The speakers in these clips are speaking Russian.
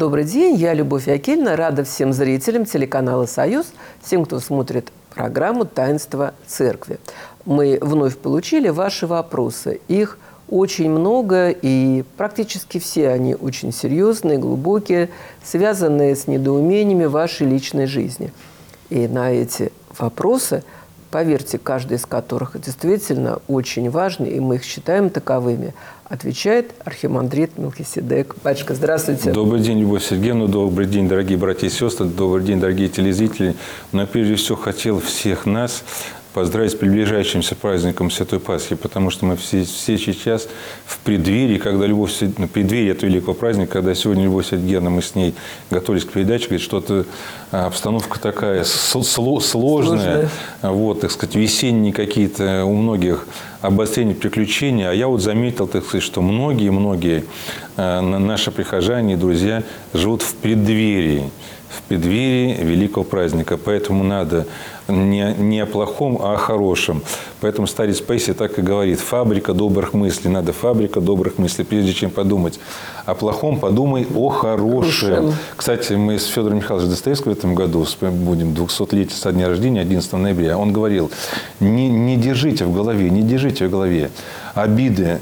добрый день. Я Любовь Акельна. Рада всем зрителям телеканала «Союз», всем, кто смотрит программу «Таинство церкви». Мы вновь получили ваши вопросы. Их очень много, и практически все они очень серьезные, глубокие, связанные с недоумениями вашей личной жизни. И на эти вопросы, поверьте, каждый из которых действительно очень важный, и мы их считаем таковыми, отвечает архимандрит Мелхиседек. Батюшка, здравствуйте. Добрый день, Любовь Сергеевна. Добрый день, дорогие братья и сестры. Добрый день, дорогие телезрители. Но прежде всего хотел всех нас поздравить с приближающимся праздником Святой Пасхи, потому что мы все сейчас в преддверии, когда преддверии этого великого праздника, когда сегодня Любовь Сергеевна, мы с ней готовились к передаче, говорит, что-то обстановка такая сложная, вот, так сказать, весенние какие-то у многих обострения, приключения. А я вот заметил, так сказать, что многие наши прихожане и друзья живут в преддверии великого праздника. Поэтому надо не о плохом, а о хорошем. Поэтому старец Паисий так и говорит: фабрика добрых мыслей. Надо фабрика добрых мыслей. Прежде чем подумать о плохом, подумай о хорошем. Кстати, мы с Федором Михайловичем Достоевским в этом году будем 200-летие со дня рождения, 11 ноября. Он говорил: не держите в голове обиды,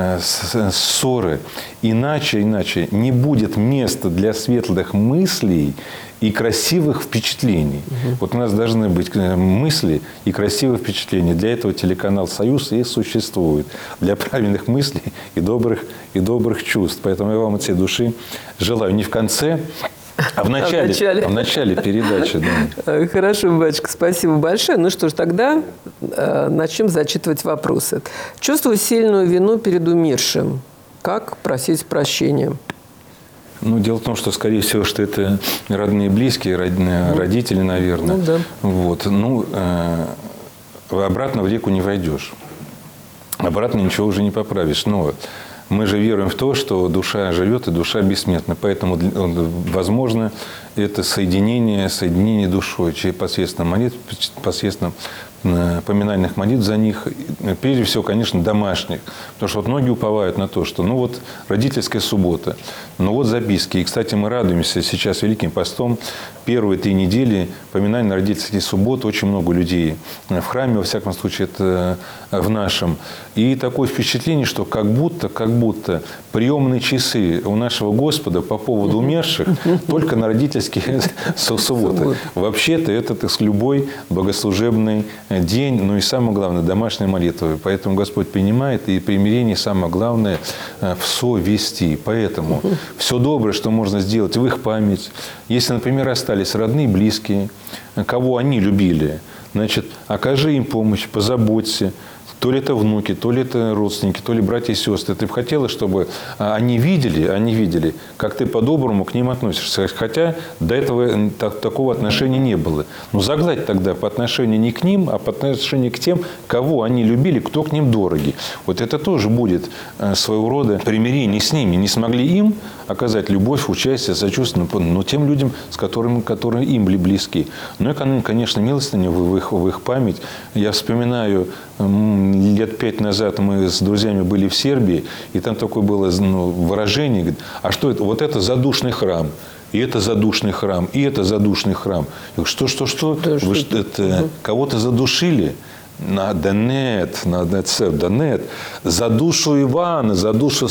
ссоры. Иначе не будет места для светлых мыслей и красивых впечатлений. Вот у нас должны быть мысли и красивые впечатления. Для этого телеканал «Союз» и существует. Для правильных мыслей и добрых чувств. Поэтому я вам от всей души желаю не в конце, а в начале передачи. Да. Хорошо, батюшка, спасибо большое. Ну что ж, тогда начнем зачитывать вопросы. Чувствую сильную вину перед умершим. Как просить прощения? Ну, дело в том, что, скорее всего, что это родные, близкие, родители, наверное. Да. Вот. Обратно в реку не войдешь. Обратно ничего уже не поправишь. Но мы же веруем в то, что душа живет и душа бессмертна. Поэтому, возможно, это соединение душой посредством молитв, посредством поминальных молитв за них. Прежде всего, конечно, домашних. Потому что вот многие уповают на то, что родительская суббота, записки. И, кстати, мы радуемся сейчас Великим постом. Первые 3 недели поминания родительских суббот. Очень много людей в храме, во всяком случае, это в нашем. И такое впечатление, что как будто приемные часы у нашего Господа по поводу умерших только на родительские субботы. Вообще-то это любой богослужебный день, и самое главное, домашняя молитва. Поэтому Господь принимает, и примирение самое главное в совести. Поэтому все доброе, что можно сделать в их память. Если, например, остались родные, близкие, кого они любили, значит, окажи им помощь, позаботься. То ли это внуки, то ли это родственники, то ли братья и сестры. Ты бы хотела, чтобы они видели, как ты по-доброму к ним относишься. Хотя до этого такого отношения не было. Но загладь тогда по отношению не к ним, а по отношению к тем, кого они любили, кто к ним дороги. Вот это тоже будет своего рода примирение с ними. Не смогли им оказать любовь, участие, сочувствие, но тем людям, которые им были близки. Ну и, конечно, милостыню в их память. Я вспоминаю, лет 5 назад мы с друзьями были в Сербии, и там такое было выражение, говорит: а что это? Вот это задушный храм. И это задушный храм, и это задушный храм. Я говорю: что? Да, вы кого-то задушили? Да нет. За душу Ивана, за душу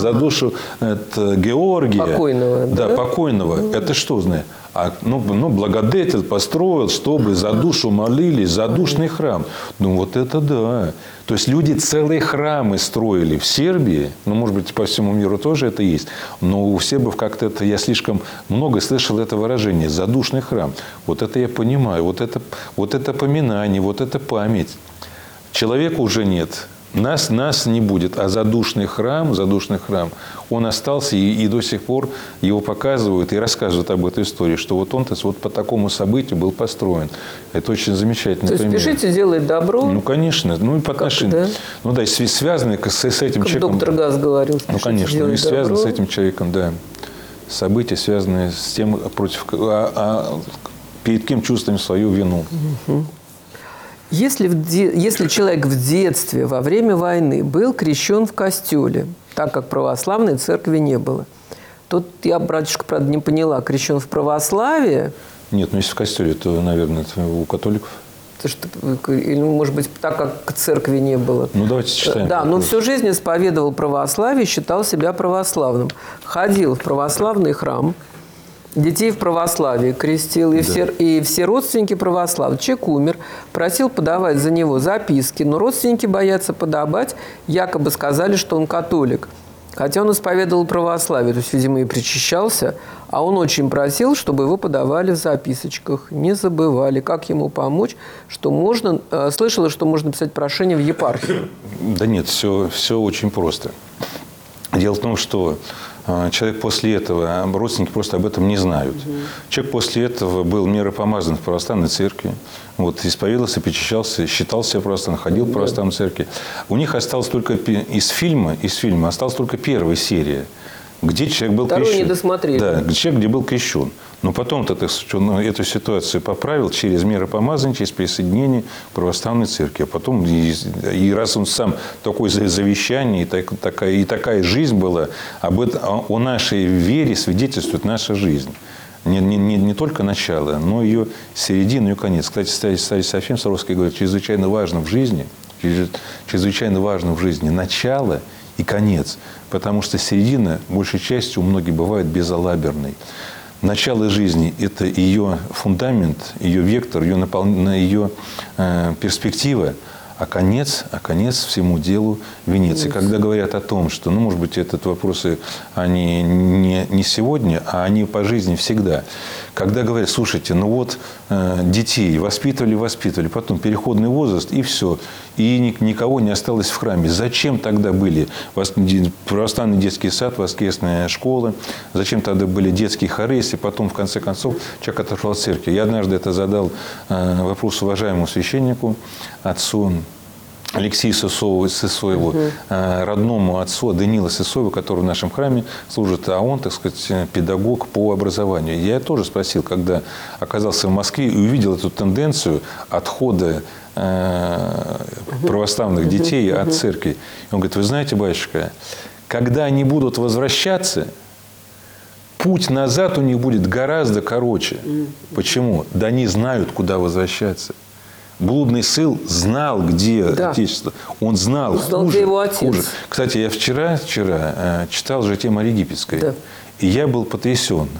Георгия. Покойного. Да, покойного. Это что знает? Благодетель построил, чтобы за душу молились, задушный храм. Вот это да. То есть люди целые храмы строили в Сербии. Может быть, по всему миру тоже это есть. Но у сербов как-то это, я слишком много слышал это выражение: задушный храм. Вот это я понимаю. Вот это поминание, вот это память. Человека уже нет. Нас не будет, а задушный храм, он остался, и до сих пор его показывают и рассказывают об этой истории, что вот он по такому событию был построен. Это очень замечательно. То есть спешите делать добро. Конечно. И по отношению. Да? И связаны с этим как человеком. Доктор Газ говорил. Конечно. И связаны с этим человеком, да. События, связанные с тем, перед кем чувствуем свою вину. Если человек в детстве, во время войны, был крещен в костеле, так как православной церкви не было, Тут я, братюшка, правда, не поняла, крещен в православие? Нет, ну если в костеле, то, наверное, это у католиков. Или, может быть, так как к церкви не было. Ну, давайте читаем. Да, но всю жизнь исповедовал православие, считал себя православным. Ходил в православный храм, детей в православии крестил, и все родственники православные. Человек умер, просил подавать за него записки, но родственники боятся подавать, якобы сказали, что он католик. Хотя он исповедовал православие, то есть, видимо, и причащался, а он очень просил, чтобы его подавали в записочках, не забывали, как ему помочь, что можно, слышала, что можно писать прошение в епархию. Да нет, все очень просто. Дело в том, что человек после этого, родственники просто об этом не знают. Человек после этого был миропомазан в православной церкви, вот, исповедовался, причащался, считал себя православным, ходил в православной церкви. У них осталось только из фильма осталась только первая серия, где человек был крещен. Вторую не досмотрели. Да, человек, где был крещен. Но потом-то эту ситуацию поправил через миропомазание, через присоединение к православной церкви. А потом, и раз он сам такое завещание, и такая жизнь была, о нашей вере свидетельствует наша жизнь. Не только начало, но ее середина, ее конец. Кстати, старец Серафим Саровский говорит, чрезвычайно важно в жизни начало и конец. Потому что середина, большей частью, у многих бывает безалаберной. Начало жизни – это ее фундамент, ее вектор, ее перспектива, а конец всему делу – венец. И когда говорят о том, что, может быть, этот вопросы, они не сегодня, а они по жизни всегда. Когда говорят, слушайте, детей воспитывали, потом переходный возраст, и все. И никого не осталось в храме. Зачем тогда были православный детский сад, воскресная школа? Зачем тогда были детские хоры, если потом, в конце концов, человек отошел от церкви? Я однажды это вопрос уважаемому священнику, отцу Алексею Сысоеву, родному отцу Даниила Сысоева, который в нашем храме служит, а он, так сказать, педагог по образованию. Я тоже спросил, когда оказался в Москве и увидел эту тенденцию отхода православных детей от церкви. И он говорит, вы знаете, батюшка, когда они будут возвращаться, путь назад у них будет гораздо короче. Почему? Да они знают, куда возвращаться. Блудный сын знал, где отечество. Он знал, где его отец. Хуже. Кстати, я вчера читал «Житие Марии Египетской». Да. И я был потрясен.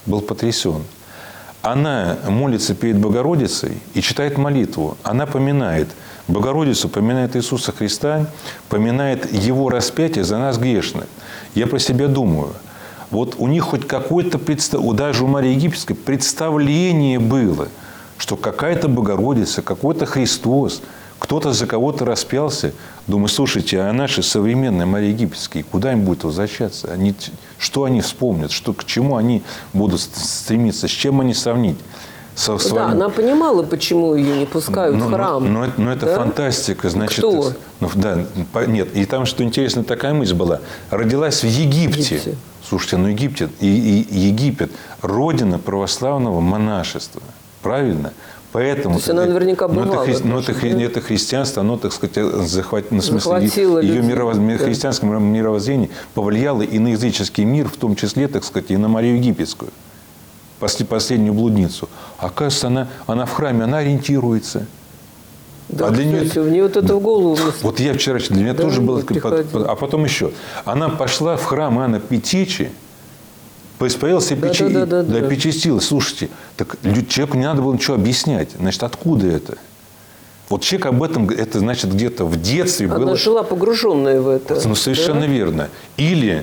Она молится перед Богородицей и читает молитву. Она поминает Богородицу, поминает Иисуса Христа, поминает Его распятие за нас грешных. Я про себя думаю. Вот у них хоть какое-то даже у Марии Египетской представление было, что какая-то Богородица, какой-то Христос, кто-то за кого-то распялся. Думаю, слушайте, а наши современные Марии Египетские, куда им будет возвращаться? Что они вспомнят? К чему они будут стремиться? С чем они сравнить? Да, она понимала, почему ее не пускают в храм. Но это фантастика. Значит, кто? Нет, и там, что интересно, такая мысль была. Родилась в Египте. Слушайте, Египет – родина православного монашества. Правильно? Поэтому то есть она наверняка бывала. Это христианство, оно, так сказать, захватило ее христианское мировоззрение, повлияло и на языческий мир, в том числе, так сказать, и на Марию Египетскую, последнюю блудницу. Оказывается, она в храме, она ориентируется. Да, у нее вот это в голову. Вот я вчера, для меня тоже было... А потом еще. Она пошла в храм Иоанна Предтечи, поисповедался и причастилась. Слушайте, так человеку не надо было ничего объяснять. Значит, откуда это? Вот человек об этом, это значит, где-то в детстве было... Она жила погруженная в это. Ну, совершенно верно. Или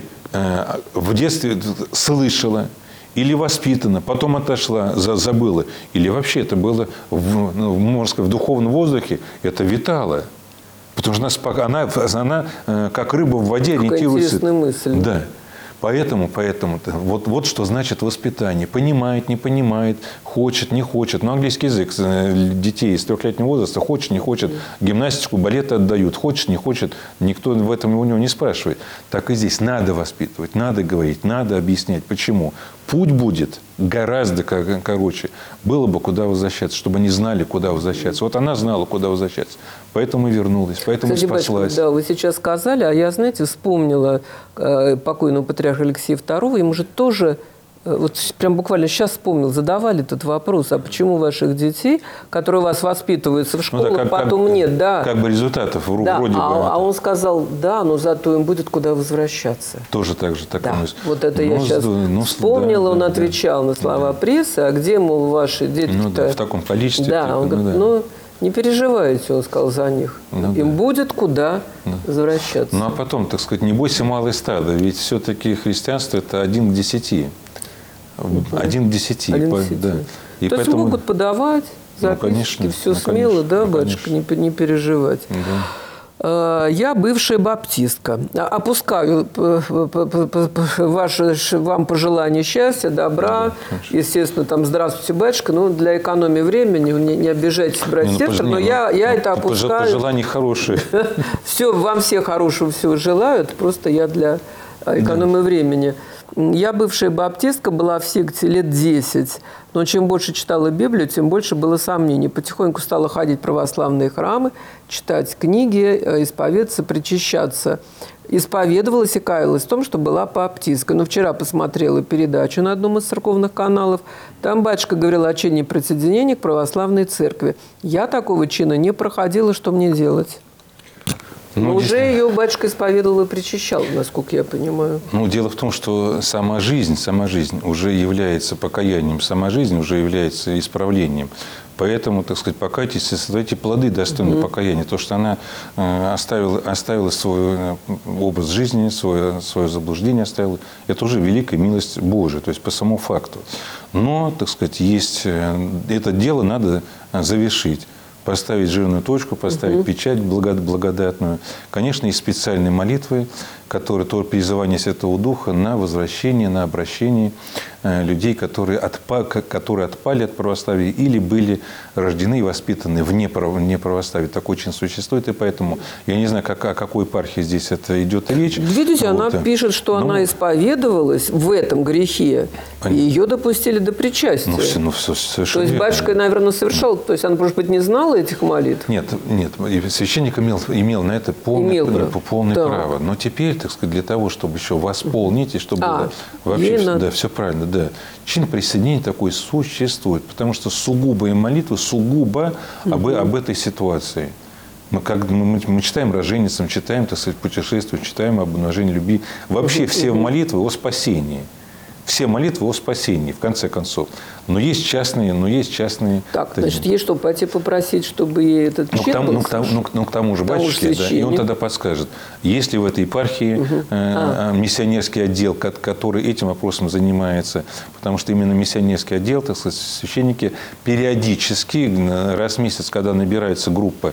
в детстве слышала, или воспитана, потом отошла, забыла. Или вообще это было, можно сказать, в духовном воздухе, это витало. Потому что она как рыба в воде ориентируется. Какая интересная мысль. Да. Поэтому вот что значит воспитание. Понимает, не понимает, хочет, не хочет. Но английский язык детей из 3-летнего возраста хочет, не хочет. Гимнастику, балеты отдают. Хочет, не хочет. Никто в этом у него не спрашивает. Так и здесь. Надо воспитывать, надо говорить, надо объяснять. Почему? Путь будет гораздо короче. Было бы куда возвращаться, чтобы они знали, куда возвращаться. Вот она знала, куда возвращаться. Поэтому и вернулась, поэтому и спаслась. Батюшка, да, вы сейчас сказали, а я, знаете, вспомнила покойного патриарха Алексея II. Ему же тоже, вот прям буквально сейчас вспомнил, задавали этот вопрос, а почему ваших детей, которые у вас воспитываются в школах, потом нет, да. Как бы результатов да, вроде бы. А он сказал, да, но зато им будет куда возвращаться. Тоже так же. Да. Вот это я сейчас вспомнила, он отвечал на слова прессы, а где, мол, ваши дети-то... в таком количестве. Да, он говорит, не переживайте, он сказал, за них. Им будет куда возвращаться. Ну, а потом, так сказать, не бойся малое стадо, ведь все-таки христианство – это 1 к 10. 1 к 10. 1 к 10. Да. И то поэтому... есть могут подавать записки, все смело, да, батюшка, не переживать. Да. Я бывшая баптистка. Опускаю вам пожелания счастья, добра. Да, естественно, там здравствуйте, батюшка. Но для экономии времени, не обижайтесь, братья и сестры, но я это опускаю. Пожелания хорошие. Все, вам все хорошего всего желают, просто я для экономии времени. Я бывшая баптистка, была в секте лет 10. Но чем больше читала Библию, тем больше было сомнений. Потихоньку стала ходить в православные храмы, читать книги, исповедаться, причащаться. Исповедовалась и каялась в том, что была баптисткой. Но вчера посмотрела передачу на одном из церковных каналов. Там батюшка говорил о чине присоединения к православной церкви. Я такого чина не проходила, что мне делать? Но уже ее батюшка исповедовал и причащал, насколько я понимаю. Ну, дело в том, что сама жизнь уже является покаянием, сама жизнь уже является исправлением. Поэтому, так сказать, покайтесь и создайте плоды достойные покаяния. То, что она оставила свой образ жизни, свое заблуждение оставила, это уже великая милость Божия, то есть по самому факту. Но, так сказать, это дело надо завершить. Поставить жирную точку, поставить печать благодатную. Конечно, есть специальные молитвы, которые то призывание Святого Духа на возвращение, на обращение людей, которые отпали от православия или были рождены и воспитаны вне православия. Такой чин существует, и поэтому я не знаю, о какой епархии здесь это идет речь. Видите, она пишет, что она исповедовалась в этом грехе, и ее допустили до причастия. То есть батюшка, наверное, совершал, то есть она, может быть, не знала этих молитв? Нет, священник имел на это полное право. Но теперь, так сказать, для того, чтобы еще восполнить, и чтобы вообще все правильно, да, чин присоединения такой существует, потому что сугубая молитва, об этой ситуации. Мы читаем роженицам, читаем, так сказать, путешествия, читаем об обнажении любви. Вообще все молитвы о спасении. Все молитвы о спасении, в конце концов. Но есть частные. Так, значит, ей что, пойти попросить, чтобы ей этот чин был? К тому же батюшке, да, и он тогда подскажет. Есть ли в этой епархии миссионерский отдел, который этим вопросом занимается? Потому что именно миссионерский отдел, так сказать, священники периодически, раз в месяц, когда набирается группа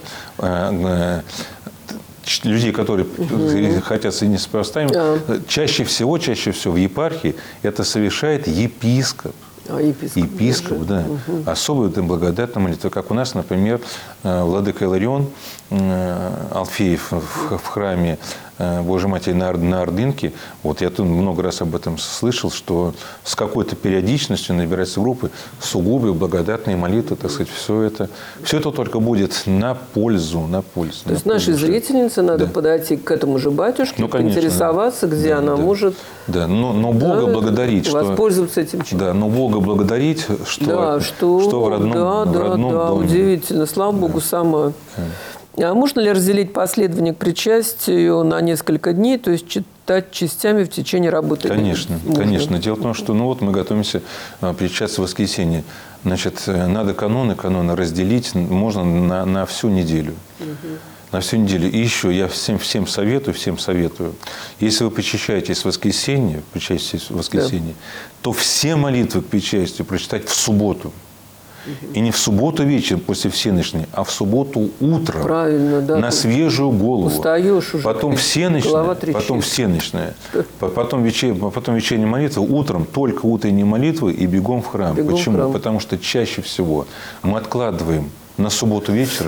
людей, которые хотят соединиться с православием, чаще всего в епархии это совершает епископ. Епископ, да. Особую благодатную молитву. Как у нас, например, владыка Иларион Алфеев в храме Божьей Матери на Ордынке. Вот я тут много раз об этом слышал, что с какой-то периодичностью набираются группы сугубые благодатные молитвы, так сказать, все это только будет на пользу. То есть нашей зрительнице надо подойти к этому же батюшке, поинтересоваться, где она может... Да, но Бога благодарить, что... Воспользоваться этим чином. Да, но Бога благодарить, что в родном доме. Удивительно. Слава Богу, сама. А можно ли разделить последование к причастию на несколько дней, то есть читать частями в течение работы? Конечно. Дело в том, что мы готовимся причащаться в воскресенье. Значит, надо каноны разделить можно на всю неделю. На всю неделю. И еще я всем советую, если вы причащаетесь в воскресенье, то все молитвы к причастию прочитать в субботу. И не в субботу вечером после всенощной, а в субботу утром. Правильно, да. На свежую голову. Устаешь уже. Потом всенощная, потом вечерняя молитва, утром только утренние молитвы и бегом в храм. Почему? Потому что чаще всего мы откладываем на субботу вечером,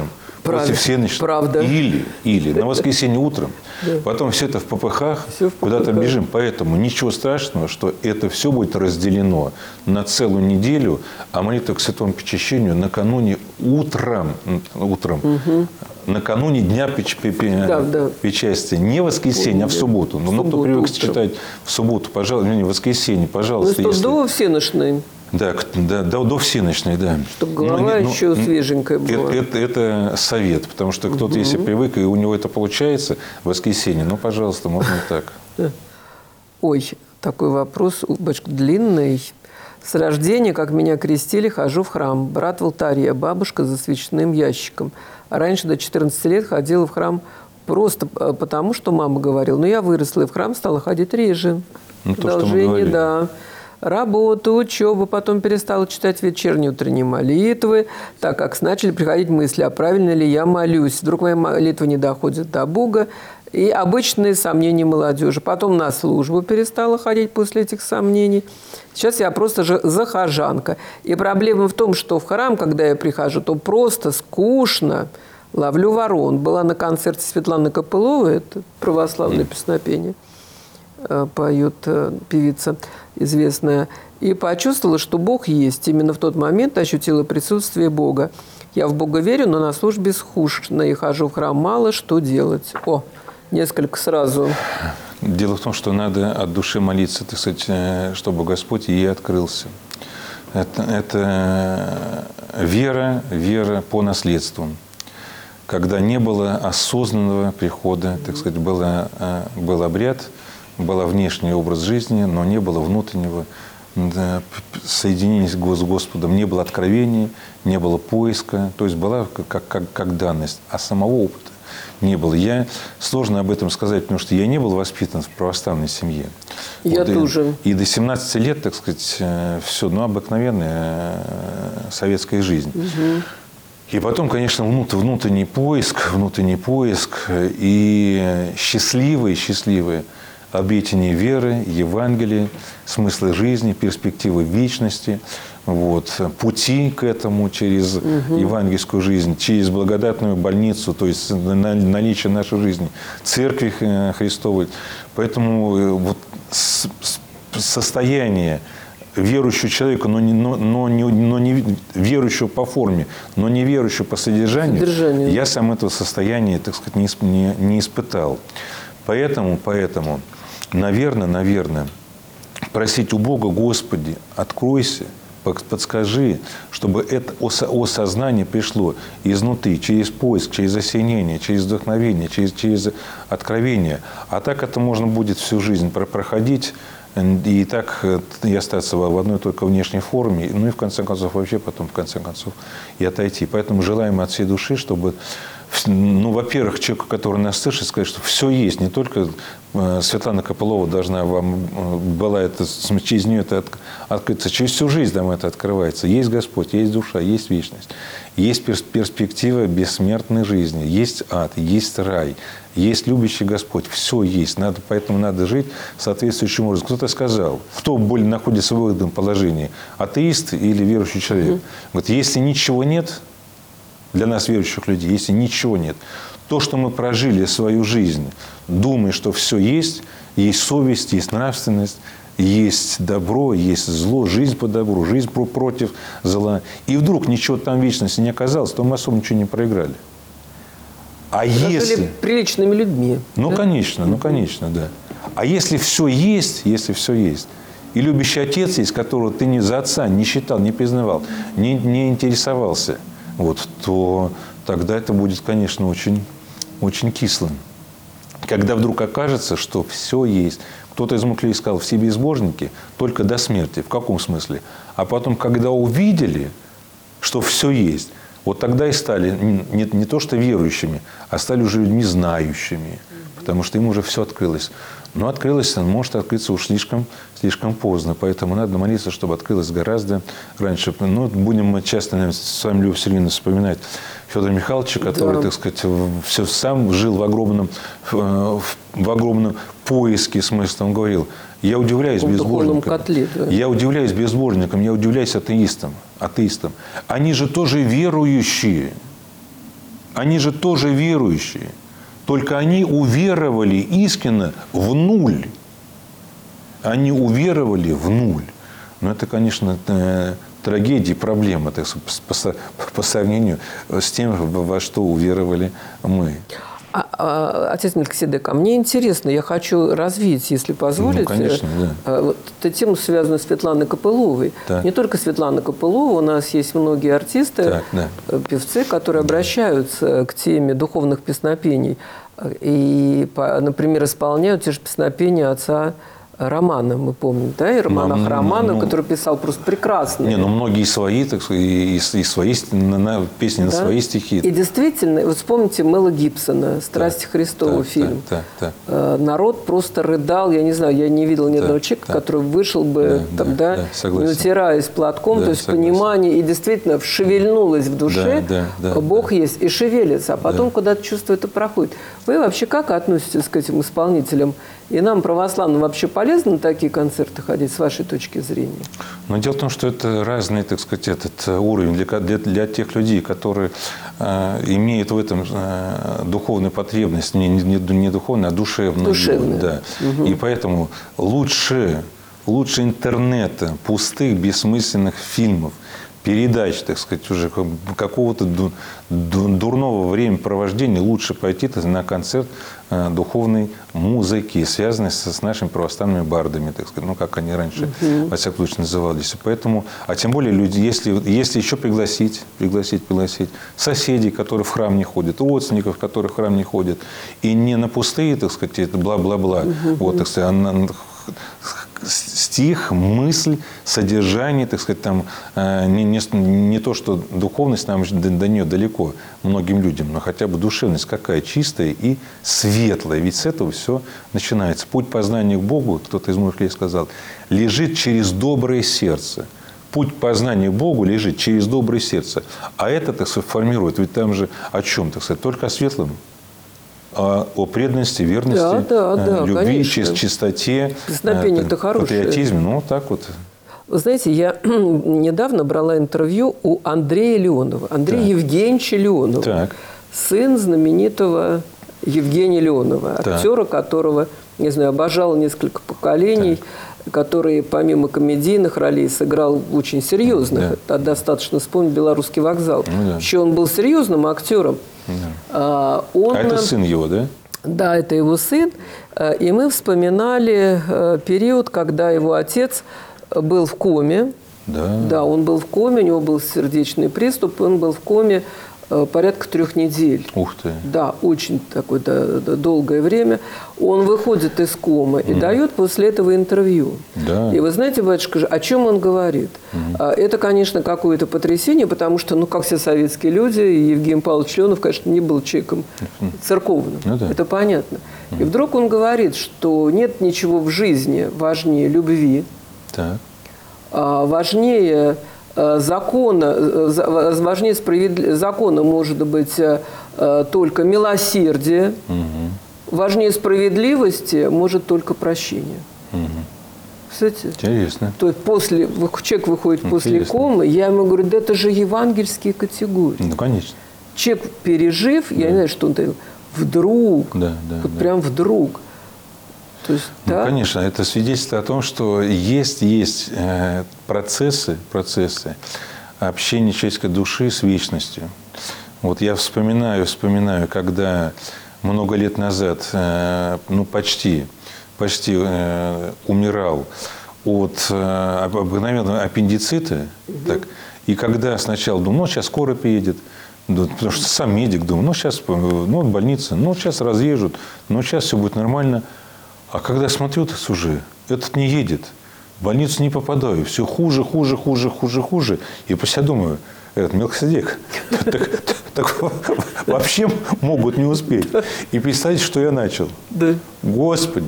после всеночной. Правда. Или на воскресенье утром. Потом все это в попыхах, куда-то бежим. Поэтому ничего страшного, что это все будет разделено на целую неделю, а молитва к святому причащению накануне утром, накануне дня причастия. Не в воскресенье, а в субботу. Но кто привык читать в субботу, пожалуйста, не в воскресенье, пожалуйста. Ну, что до всеночной. Да, до всеночной, да. Чтобы голова еще свеженькая была. Это совет, потому что кто-то, если привык, и у него это получается в воскресенье, ну, пожалуйста, можно и так. Ой, такой вопрос, длинный. С рождения, как меня крестили, хожу в храм. Брат в алтаре, бабушка за свечным ящиком. А раньше до 14 лет ходила в храм просто потому, что мама говорила. Но я выросла и в храм стала ходить реже. Ну, то, что мы говорили. Да. Работа, учеба, потом перестала читать вечерние утренние молитвы, так как начали приходить мысли, а правильно ли я молюсь. Вдруг моя молитва не доходит до Бога. И обычные сомнения молодежи. Потом на службу перестала ходить после этих сомнений. Сейчас я просто же захожанка. И проблема в том, что в храм, когда я прихожу, то просто скучно. Ловлю ворон. Была на концерте Светланы Копыловой, это православное песнопение. Поет певица известная, и почувствовала, что Бог есть. Именно в тот момент ощутила присутствие Бога. Я в Бога верю, но на службе скучно, и хожу в храм, мало что делать. Несколько сразу. Дело в том, что надо от души молиться, так сказать, чтобы Господь ей открылся. Это вера по наследству. Когда не было осознанного прихода, так сказать, был обряд, был внешний образ жизни, но не было внутреннего соединения с Господом, не было откровения, не было поиска, то есть была как данность, а самого опыта не было. Сложно об этом сказать, потому что я не был воспитан в православной семье. Я тоже. И до 17 лет, так сказать, все, обыкновенная советская жизнь. И потом, конечно, внутренний поиск и счастливые обретение веры, Евангелия, смысла жизни, перспективы вечности, пути к этому через евангельскую жизнь, через благодатную больницу, то есть наличие нашей жизни, Церкви Христовой. Поэтому состояние верующего человека, но не верующего по форме, но не верующего по содержанию, я сам этого состояния, так сказать, не испытал. Поэтому, наверное, просить у Бога: Господи, откройся, подскажи, чтобы это осознание пришло изнутри, через поиск, через осенение, через вдохновение, через откровение. А так это можно будет всю жизнь проходить и так и остаться в одной только внешней форме, и в конце концов вообще потом, и отойти. Поэтому желаем от всей души, чтобы, во-первых, человеку, который нас слышит, сказать, что все есть. Не только Светлана Копылова должна была через нее это открыться. Через всю жизнь нам это открывается. Есть Господь, есть душа, есть вечность. Есть перспектива бессмертной жизни. Есть ад, есть рай, есть любящий Господь. Все есть. Поэтому надо жить соответствующим образом. Кто-то сказал, кто более находится в выгодном положении, атеист или верующий человек. Если ничего нет, для нас, верующих людей, если ничего нет, то, что мы прожили свою жизнь, думая, что все есть совесть, есть нравственность, есть добро, есть зло, жизнь по добру, жизнь против зла, и вдруг ничего там вечности не оказалось, то мы особо ничего не проиграли. А если... Были приличными людьми. Конечно, да. А если все есть, и любящий отец есть, которого ты ни за отца не считал, не признавал, не интересовался, то тогда это будет, конечно, очень, очень кислым. Когда вдруг окажется, что все есть. Кто-то из муклей сказал, все безбожники только до смерти. В каком смысле? А потом, когда увидели, что все есть, тогда и стали не то что верующими, а стали уже людьми знающими. Потому что им уже все открылось. Но открылось, может открыться уж слишком поздно. Поэтому надо молиться, чтобы открылось гораздо раньше. Будем часто, наверное, с вами, Любовь Сергеевна, вспоминать Федора Михайловича, который, так сказать, все сам жил в огромном поиске смысла. Он говорил: я удивляюсь безбожникам. Я удивляюсь безбожникам, я удивляюсь атеистам. Они же тоже верующие. Они же тоже верующие. Только они уверовали искренне в нуль. Они уверовали в нуль. Но это, конечно, трагедия, проблема, так сказать, по сравнению с тем, во что уверовали мы. Отец Мелхиседек, а мне интересно, я хочу развить, если позволите, Ну, конечно, да. вот эту тему, связанную с Светланой Копыловой. Так. Не только Светлана Копылова, у нас есть многие артисты, Так, да. певцы, которые обращаются к теме духовных песнопений и, например, исполняют те же песнопения отца Романа, мы помним, да, и Романа Романа, который писал просто прекрасно. Не, ну многие свои, так сказать, и свои песни на свои стихи. И действительно, вот вспомните Мэла Гибсона «Страсти Христовы» фильм. Народ просто рыдал, я не знаю, я не видел ни одного человека, который вышел бы натираясь платком, то есть понимание, и действительно шевельнулось в душе, Бог есть, и шевелится, а потом куда-то чувство это проходит. Вы вообще как относитесь к этим исполнителям? И нам, православным, вообще полезно на такие концерты ходить, с вашей точки зрения? Но дело в том, что это разный, так сказать, этот уровень для тех людей, которые имеют в этом духовную потребность, не духовную, а душевную. Душевную. Да. Угу. И поэтому лучше интернета, пустых, бессмысленных фильмов, передач, так сказать, уже какого-то дурного времяпровождения, лучше пойти на концерт духовной музыки, связанной с нашими православными бардами, так сказать, ну, как они раньше, во всяком случае, назывались. Поэтому, а тем более, люди, если еще пригласить соседей, которые в храм не ходят, родственников, которые в храм не ходят, и не на пустые, так сказать, это бла-бла-бла, вот, так сказать, стих, мысль, содержание, так сказать, там не то, что духовность нам до нее далеко многим людям, но хотя бы душевность какая чистая и светлая. Ведь с этого все начинается. Путь познания к Богу, кто-то из моих людей сказал, лежит через доброе сердце. Путь познания к Богу лежит через доброе сердце. А это, так сказать, формирует. Ведь там же о чем, так сказать, только о светлом. О преданности, верности, любви, чистоте, патриотизме. Ну, так вот. Вы знаете, я недавно брала интервью у Андрея Леонова. Андрея Евгеньевича Леонова. Сын знаменитого Евгения Леонова. Актера, которого, не знаю, обожал несколько поколений. Который помимо комедийных ролей сыграл очень серьезных. Это достаточно вспомнить «Белорусский вокзал». Еще он был серьезным актером. А это сын его, да? Да, это его сын. И мы вспоминали период, когда его отец был в коме. Да, он был в коме, у него был сердечный приступ, он был в коме порядка 3 недель. Ух ты! Да, очень такое долгое время. Он выходит из комы и дает после этого интервью. Да. И вы знаете, батюшка, о чем он говорит? Это, конечно, какое-то потрясение, потому что, ну, как все советские люди, и Евгений Павлович Леонов, конечно, не был человеком церковным. Это понятно. И вдруг он говорит, что нет ничего в жизни важнее любви, важнее закона, важнее закона может быть только милосердие, важнее справедливости может только прощение. Кстати, интересно. То есть человек выходит после комы, я ему говорю, да это же евангельские категории. Ну, конечно. Человек, пережив, я не знаю, что он говорил, вдруг, прям вдруг. То есть, конечно, это свидетельство о том, что есть процессы общения человеческой души с вечностью. Вот я вспоминаю, когда много лет назад, ну почти умирал от обыкновенного аппендицита, и когда сначала думал, ну сейчас скоро приедет, потому что сам медик думал, ну сейчас, ну больница, ну сейчас разъезжут, ну сейчас все будет нормально. А когда смотрю, уже этот не едет, в больницу не попадаю, все хуже. И по себе думаю, этот Мелхиседек, так вообще могут не успеть. И представьте, что я начал. Господи.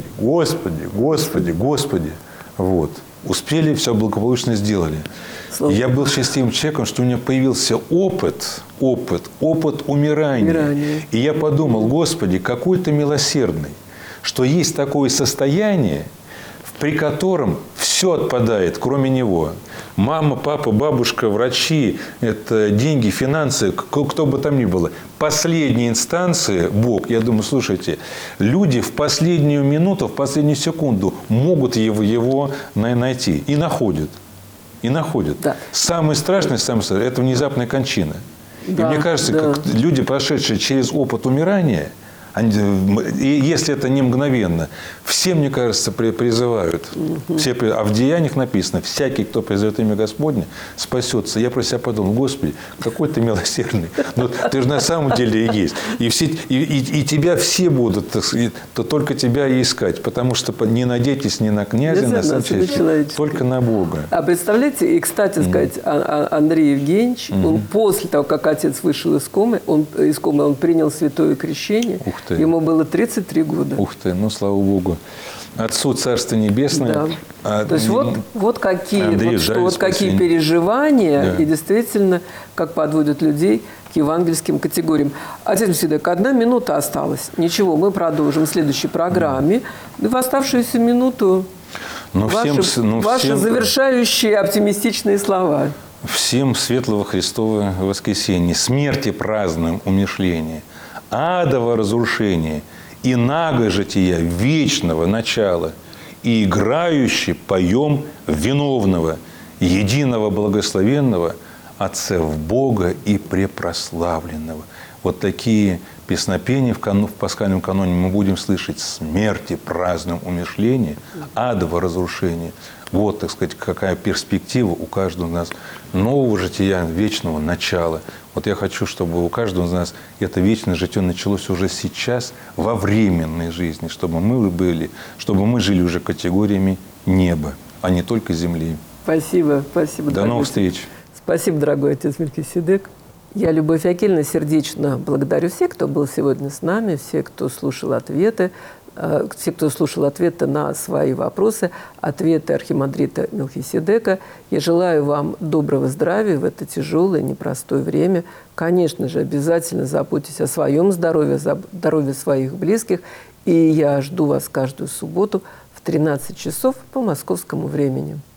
Вот. Успели, все благополучно сделали. Я был счастливым человеком, что у меня появился опыт умирания. И я подумал, Господи, какой ты милосердный, что есть такое состояние, при котором все отпадает, кроме него. Мама, папа, бабушка, врачи, это деньги, финансы, кто бы там ни было. Последняя инстанция – Бог. Я думаю, слушайте, люди в последнюю минуту, в последнюю секунду могут его найти. И находят. И находят. Да. Самое страшное – это внезапная кончина. Да, и мне кажется, как люди, прошедшие через опыт умирания, и если это не мгновенно, все, мне кажется, призывают. А в Деяниях написано: всякий, кто призовет имя Господне, спасется. Я про себя подумал: Господи, какой ты милосердный. Но ты же на самом деле и есть. И тебя все будут, то только тебя и искать. Потому что не надейтесь ни на князя, на самом только на Бога. А представляете, и, кстати сказать, Андрей Евгеньевич, он после того, как отец вышел из комы, он принял святое крещение. Ему было 33 года. Ух ты, ну слава Богу. Отцу Царство Небесное. Да. То есть вот какие переживания, да. И действительно, как подводят людей к евангельским категориям. Отец Мельхиседек, 1 минута осталась. Ничего, мы продолжим в следующей программе. И в оставшуюся минуту ваши завершающие оптимистичные слова. Всем светлого Христова воскресенья, смерти празднуем умишление, адово разрушение и наго жития вечного начала, и играюще поем виновного, единого благословенного, Отцев Бога и препрославленного. Вот такие песнопения в пасхальном каноне мы будем слышать: смерти празднуем умишление, адово разрушение. Вот, так сказать, какая перспектива у каждого из нас нового жития, вечного начала. Вот я хочу, чтобы у каждого из нас это вечное житие началось уже сейчас, во временной жизни, чтобы мы жили уже категориями неба, а не только земли. Спасибо, спасибо. До новых встреч. Спасибо, дорогой отец Мельхиседек. Я, Любовь Акильевна, сердечно благодарю всех, кто был сегодня с нами, всех, кто слушал ответы на свои вопросы, ответы архимандрита Мельхиседека. Я желаю вам доброго здравия в это тяжелое, непростое время. Конечно же, обязательно заботьтесь о своем здоровье, о здоровье своих близких. И я жду вас каждую субботу в 13 часов по московскому времени.